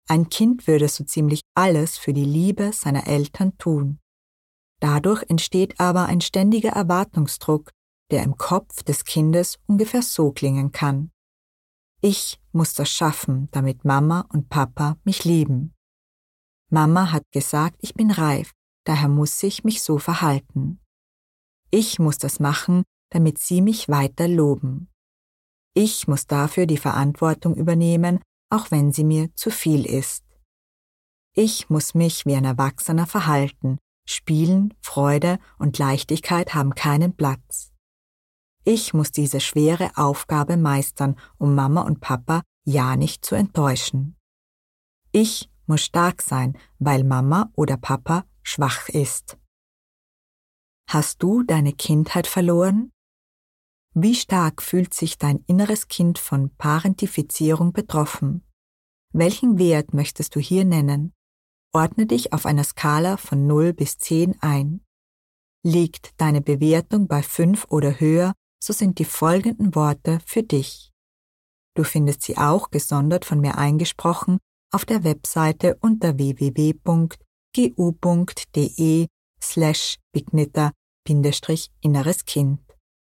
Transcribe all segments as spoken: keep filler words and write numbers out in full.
Ein Kind würde so ziemlich alles für die Liebe seiner Eltern tun. Dadurch entsteht aber ein ständiger Erwartungsdruck, der im Kopf des Kindes ungefähr so klingen kann. Ich muss das schaffen, damit Mama und Papa mich lieben. Mama hat gesagt, ich bin reif, daher muss ich mich so verhalten. Ich muss das machen, damit sie mich weiter loben. Ich muss dafür die Verantwortung übernehmen, auch wenn sie mir zu viel ist. Ich muss mich wie ein Erwachsener verhalten. Spielen, Freude und Leichtigkeit haben keinen Platz. Ich muss diese schwere Aufgabe meistern, um Mama und Papa ja nicht zu enttäuschen. Ich muss stark sein, weil Mama oder Papa schwach ist. Hast du deine Kindheit verloren? Wie stark fühlt sich dein inneres Kind von Parentifizierung betroffen? Welchen Wert möchtest du hier nennen? Ordne dich auf einer Skala von null bis zehn ein. Liegt deine Bewertung bei fünf oder höher, so sind die folgenden Worte für dich. Du findest sie auch gesondert von mir eingesprochen auf der Webseite unter w w w punkt g u punkt d e slash bigniter Bindestrich inneres Kind.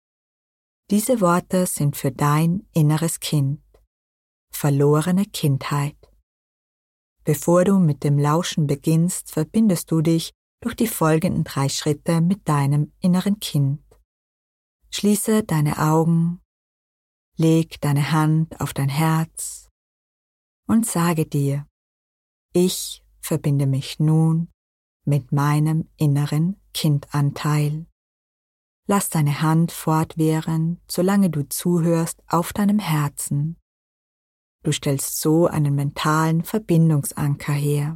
Diese Worte sind für dein inneres Kind. Verlorene Kindheit. Bevor du mit dem Lauschen beginnst, verbindest du dich durch die folgenden drei Schritte mit deinem inneren Kind. Schließe deine Augen, leg deine Hand auf dein Herz und sage dir, ich verbinde mich nun mit meinem inneren Kindanteil. Lass deine Hand fortwähren, solange du zuhörst, auf deinem Herzen. Du stellst so einen mentalen Verbindungsanker her.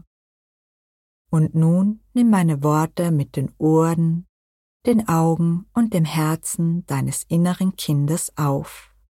Und nun nimm meine Worte mit den Ohren, den Augen und dem Herzen deines inneren Kindes auf.